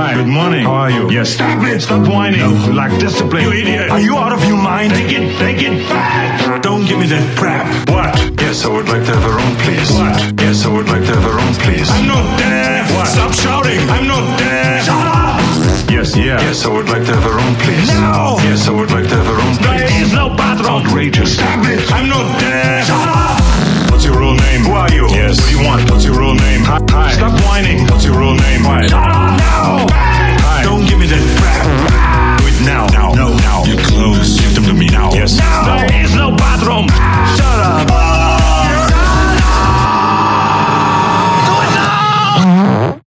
Hi. Good morning. How are you? Yes. Stop it. Stop whining. No. You lack discipline. You idiot. Are you out of your mind? Take it back. Don't give me that crap. What? Yes, I would like to have a room, please. What? Yes, I would like to have a room, please. I'm not there. What? Stop shouting. I'm not there. Shut up. Yes, yes, I would like to have a room, please. No. Yes, I would like to have a room, There please. is no bathroom. Outrageous. Stop it. I'm not there. Shut up. What's your real name? Who are you? Yes. What do you want? What's your real name? Hi. Stop whining. What's your real name? Shut up.